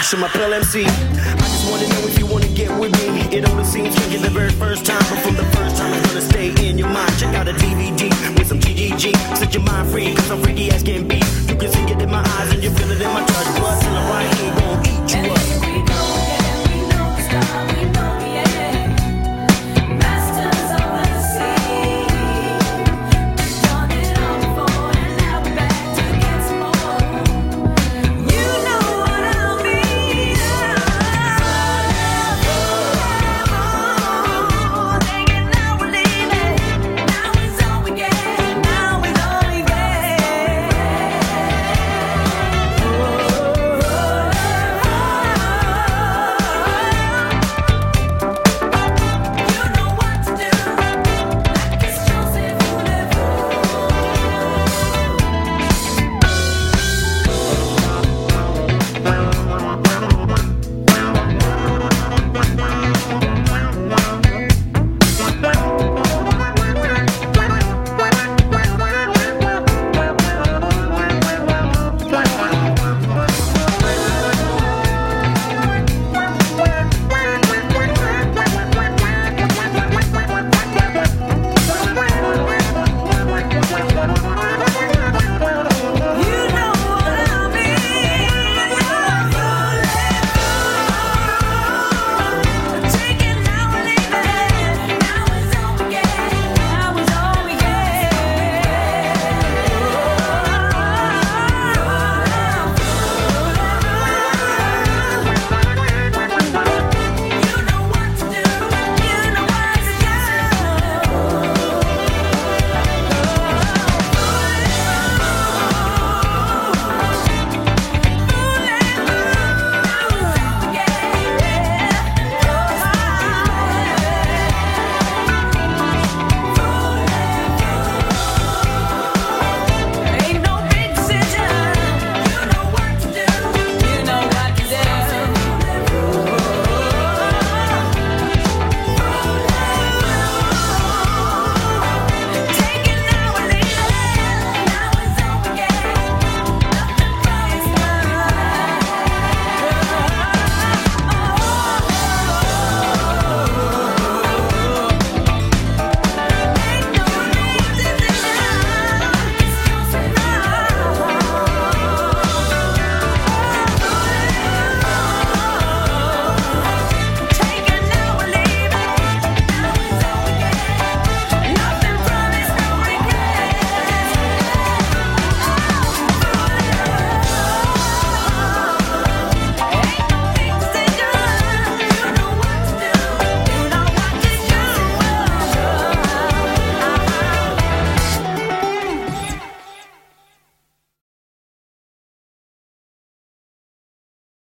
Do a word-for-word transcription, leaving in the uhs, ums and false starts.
Josh, I'm a Pearl M C. I just wanna know if you wanna get with me. It only seems like the very first time, but from the first time it's gonna stay in your mind. Check out a D V D with some G G G. Set your mind free, cause I'm freaky as can be. You can see it in my eyes and you feel it in my touch. But till I'm right here, gon' eat you.